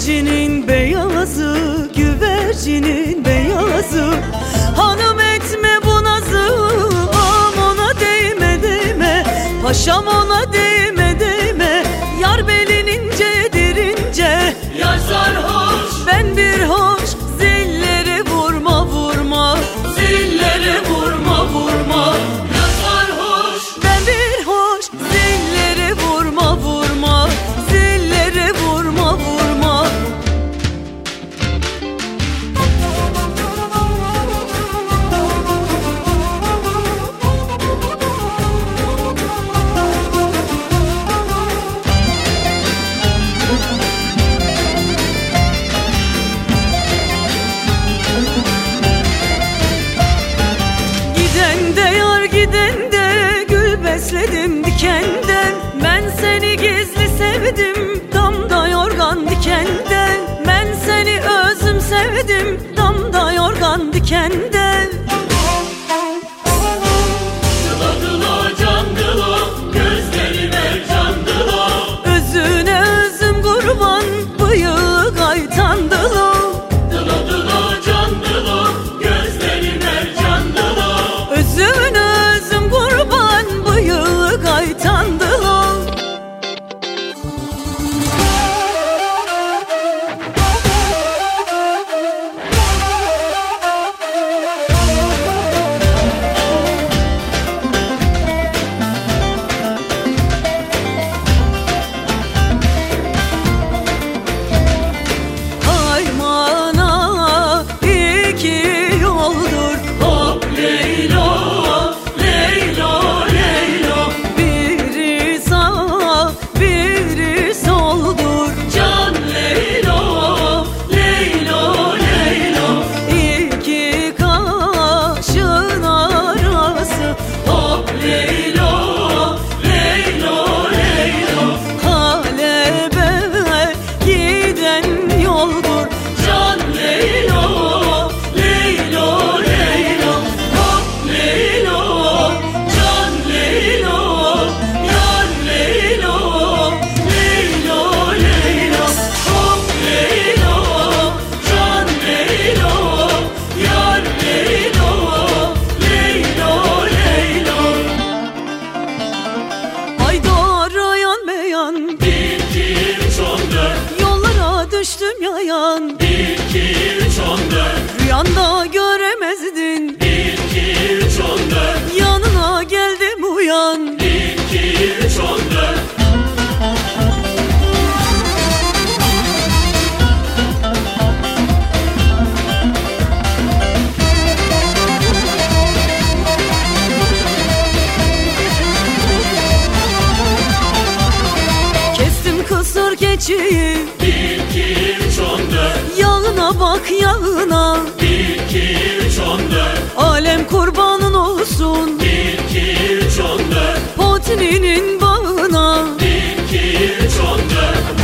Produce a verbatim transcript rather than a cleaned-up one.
Güvercinin beyazı, güvercinin beyazı, hanım etme bu nazı, am ona değme değme, paşam ona değme değme. Yar belin incedir ince, yar sarhoş, ben bir hoş, zilleri vurma vurma, zilleri vurma vurma. Yar sarhoş, ben bir hoş, zilleri vurma vurma, zilleri vurma vurma. Giden de yar giden de, gül besledim dikenden. Ben seni gizli sevdim, damda yorgan dikenden. Ben seni özüm sevdim, damda yorgan dikenden. dıla candıla, gözleri mercandıla. Özüne özüm kurban, bıyığı kaytandılı. Dıla dıla candıla, gözleri mercandıla. Özüne özüm kurban, bıyığı kaytandılı. Haymana iki yoldur, Hop Leyla, Leyla, Leyla. biri sağ biri soldur. Can Leyla, Leyla, Leyla. İki kaşın arası, Hop Leyla, Leyla, Leyla. Halep'e giden yoldur. Can Leyla, Leyla, Leyla. Hop Leyla, Can Leyla, Yar Leyla, Leyla, Leyla. Hop Leyla, Can Leyla, Yar Leyla, Leyla, Leyla. Haydar yan beyan, Bir, iki, üç, on dört. yollara düştüm yayan. Bir, iki, üç, on dört. Rüyanda göremezdin, Bir, iki, üç, on dört. yanına geldim uyan. Bir, iki, üç, on dört. Kestim kısır keçiyi, Bir, iki, üç, on dört. yağına bak yağına. Bir, iki, üç, on dört. Alem kurbanın olsun, Bir, iki, üç, on dört. Potini'nin bağına. Bir, iki, üç, on dört.